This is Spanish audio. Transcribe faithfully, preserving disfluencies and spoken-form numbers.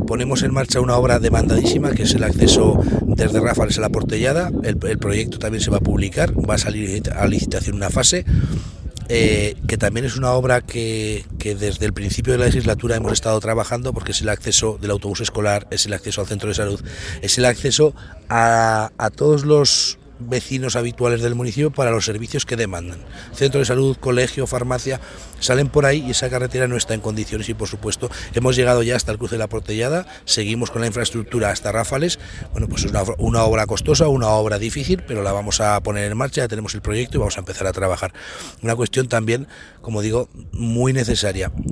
ponemos en marcha una obra demandadísima, que es el acceso desde Ráfales a la Portellada. El, el proyecto también se va a publicar, va a salir a licitación una fase. Eh, que también es una obra que, que desde el principio de la legislatura hemos estado trabajando, porque es el acceso del autobús escolar, es el acceso al centro de salud, es el acceso a, a todos los vecinos habituales del municipio para los servicios que demandan. Centro de salud, colegio, farmacia, salen por ahí y esa carretera no está en condiciones y por supuesto hemos llegado ya hasta el cruce de la Portellada, seguimos con la infraestructura hasta Ráfales. Bueno, pues es una, una obra costosa, una obra difícil, pero la vamos a poner en marcha, ya tenemos el proyecto y vamos a empezar a trabajar. Una cuestión también, como digo, muy necesaria.